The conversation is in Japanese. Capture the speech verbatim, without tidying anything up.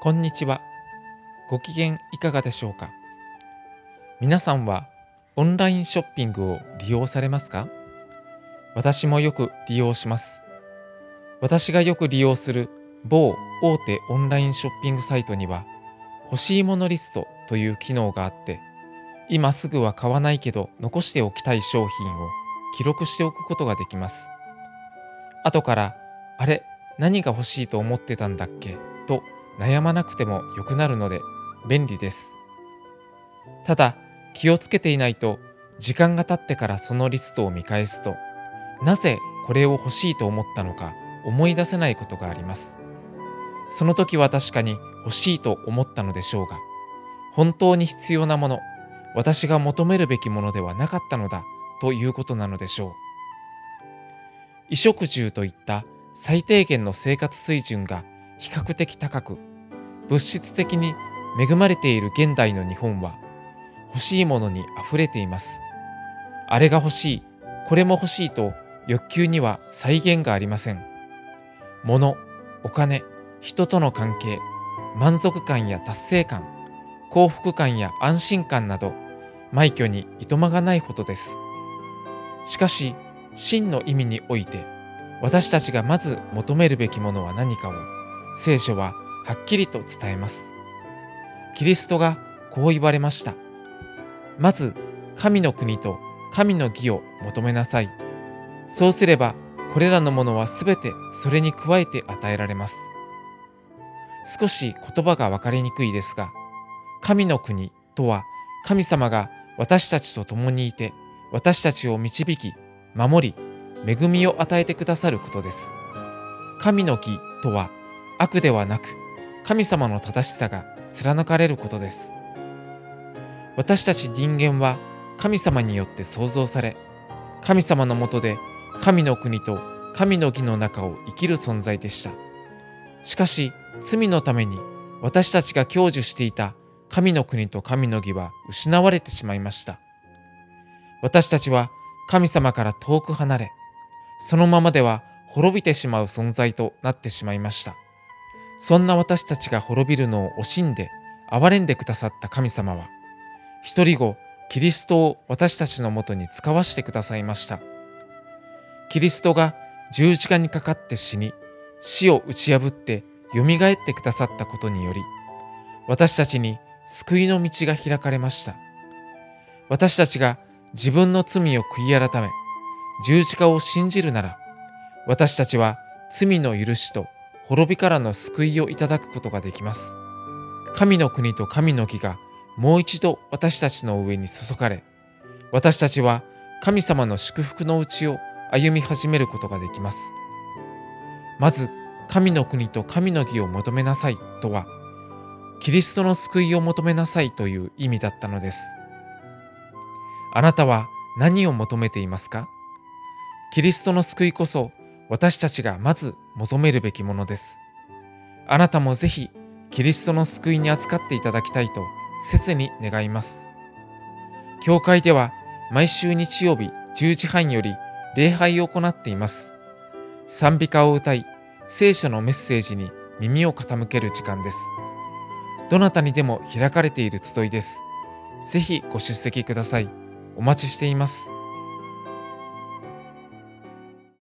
こんにちは。ご機嫌いかがでしょうか。皆さんはオンラインショッピングを利用されますか？私もよく利用します。私がよく利用する某大手オンラインショッピングサイトには欲しいものリストという機能があって、今すぐは買わないけど残しておきたい商品を記録しておくことができます。後からあれ何が欲しいと思ってたんだっけと悩まなくてもよくなるので便利です。ただ気をつけていないと、時間が経ってからそのリストを見返すと、なぜこれを欲しいと思ったのか思い出せないことがあります。その時は確かに欲しいと思ったのでしょうが、本当に必要なもの、私が求めるべきものではなかったのだということなのでしょう。衣食住といった最低限の生活水準が比較的高く、物質的に恵まれている現代の日本は、欲しいものにあふれています。あれが欲しい、これも欲しいと欲求には際限がありません。物、お金、人との関係、満足感や達成感、幸福感や安心感など、枚挙にいとまがないほどです。しかし、真の意味において、私たちがまず求めるべきものは何かを、聖書ははっきりと伝えます。キリストがこう言われました。まず、神の国と神の義を求めなさい。そうすれば、これらのものはすべてそれに加えて与えられます。少し言葉が分かりにくいですが、神の国とは、神様が私たちと共にいて、私たちを導き、守り、恵みを与えてくださることです。神の義とは、悪ではなく、神様の正しさが貫かれることです。私たち人間は神様によって創造され、神様の下で神の国と神の義の中を生きる存在でした。しかし、罪のために私たちが享受していた神の国と神の義は失われてしまいました。私たちは神様から遠く離れ、そのままでは滅びてしまう存在となってしまいました。そんな私たちが滅びるのを惜しんで憐れんでくださった神様は、一人子キリストを私たちのもとに使わしてくださいました。キリストが十字架にかかって死に、死を打ち破ってよみがえってくださったことにより、私たちに救いの道が開かれました。私たちが自分の罪を悔い改め、十字架を信じるなら、私たちは罪の許しと滅びからの救いをいただくことができます。神の国と神の義がもう一度私たちの上に注がれ、私たちは神様の祝福のうちを歩み始めることができます。まず、神の国と神の義を求めなさいとは、キリストの救いを求めなさいという意味だったのです。あなたは何を求めていますか？キリストの救いこそ私たちがまず求めるべきものです。あなたもぜひキリストの救いに預かっていただきたいと切に願います。教会では毎週日曜日じゅうじはんより礼拝を行っています。賛美歌を歌い、聖書のメッセージに耳を傾ける時間です。どなたにでも開かれている集いです。ぜひご出席ください。お待ちしています。